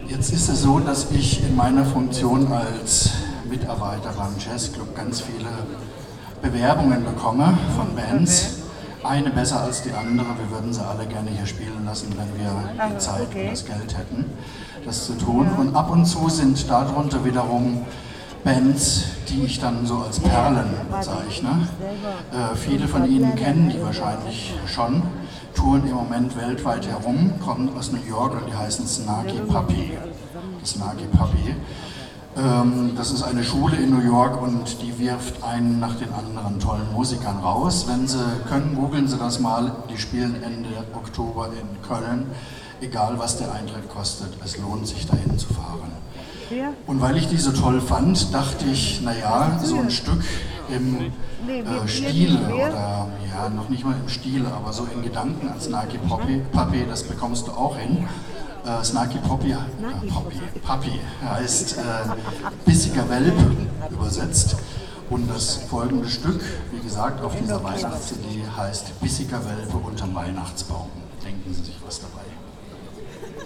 Jetzt ist es so, dass ich in meiner Funktion als Mitarbeiter beim Jazzclub ganz viele Bewerbungen bekomme von Bands. Eine besser als die andere. Wir würden sie alle gerne hier spielen lassen, wenn wir die Zeit und das Geld hätten, das zu tun. Und ab und zu sind darunter wiederum Bands, die ich dann so als Perlen bezeichne. Viele von Ihnen kennen die wahrscheinlich schon, touren im Moment weltweit herum, kommen aus New York und die heißen Snarky Puppy. Snarky Puppy. Das ist eine Schule in New York und die wirft einen nach den anderen tollen Musikern raus. Wenn Sie können, googeln Sie das mal. Die spielen Ende Oktober in Köln. Egal was der Eintritt kostet, es lohnt sich dahin zu fahren. Und weil ich die so toll fand, dachte ich, naja, so ein Stück im Stile oder ja, noch nicht mal im Stile, aber so in Gedanken an Snarky Puppy, das bekommst du auch hin. Snarky Puppy heißt bissiger Welpe übersetzt. Und das folgende Stück, wie gesagt, auf dieser Weihnachts-CD heißt Bissiger Welpe unterm Weihnachtsbaum. Denken Sie sich was dabei.